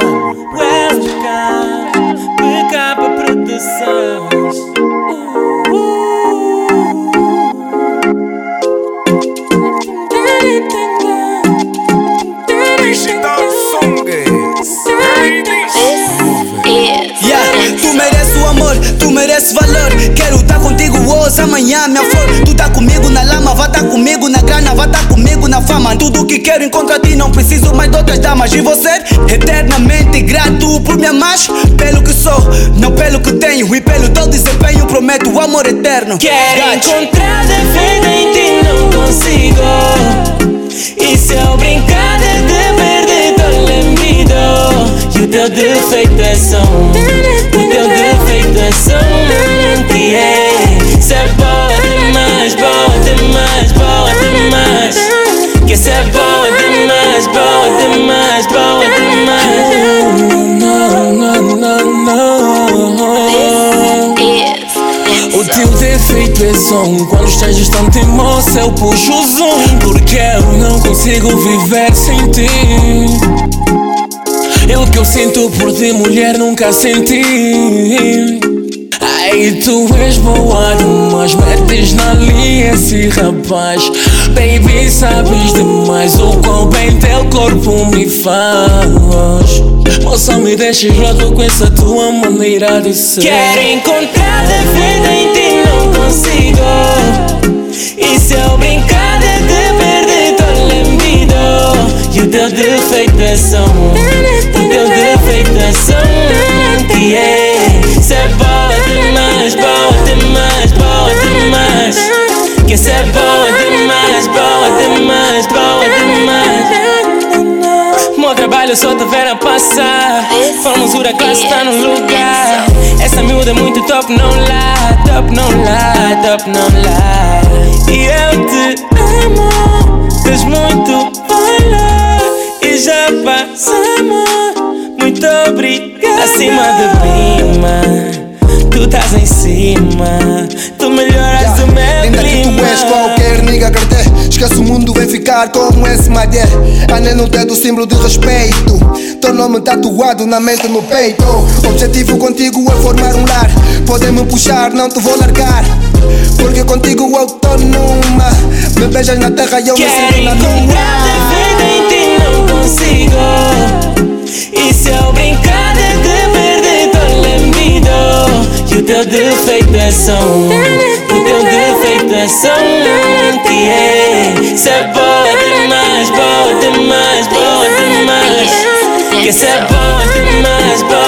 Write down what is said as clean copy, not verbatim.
PK para Produções. Tu mereces o amor, tu mereces valor. Quero tá contigo hoje, amanhã, minha flor. Tu tá comigo na lama, vai tá comigo na grana, vai tá comigo na fama. Tudo que quero encontro a ti, não preciso mais de outras damas. E você, eternamente grato por me amar. Pelo que sou, não pelo que tenho. E pelo teu desempenho, prometo o amor eterno. Quero encontrar defeito em ti, não consigo. E se eu brincar de perder teu lembrido. E o teu defeito é só um. O teu defeito é só um. Yeah. Cê é boa demais, boa demais, boa demais. Que cê é boa demais, boa demais, boa demais. O teu defeito é só um. Quando estejas tanto em moça eu puxo o zoom. Porque eu não consigo viver sem ti. O que eu sinto por ti, mulher, nunca senti. Ai, tu és boa demais, metes na linha esse rapaz. Baby, sabes demais o quão bem teu corpo me faz. Moça, me deixas louco com essa tua maneira de ser. Quero encontrar defeito em ti, não consigo. E se eu brincar de perder teu lembrido. E o teu defeito é só um. O teu defeito é só um. Yeah. Cê é boa demais, boa demais, boa demais. Que cê é boa demais, boa demais, boa demais. Meu trabalho só te ver a passar. Formosura, classe tá no lugar. Essa miúda é muito top, não lá. Top, não lá, top, não lá. E eu te amo, tens muito valor. E já passamos, muito obrigado. Acima de prima, tu estás em cima. Tu melhoras o meu Linda que tu és, qualquer nigga quer ter. Esquece o mundo, vem ficar como esse mulher. Anel no dedo, símbolo de respeito. Teu nome tatuado na mente, no peito. Objetivo contigo é formar um lar. Podem me puxar, não te vou largar. Porque contigo eu tô numa. Me beijas na terra e eu me sinto na lua. Defeito em ti, não consigo. E se eu brincar de perder teu lembrido. E o teu defeito é só um. O teu defeito é só um. Yeah. Cê é boa demais, boa demais, boa demais. Que cê é boa demais, boa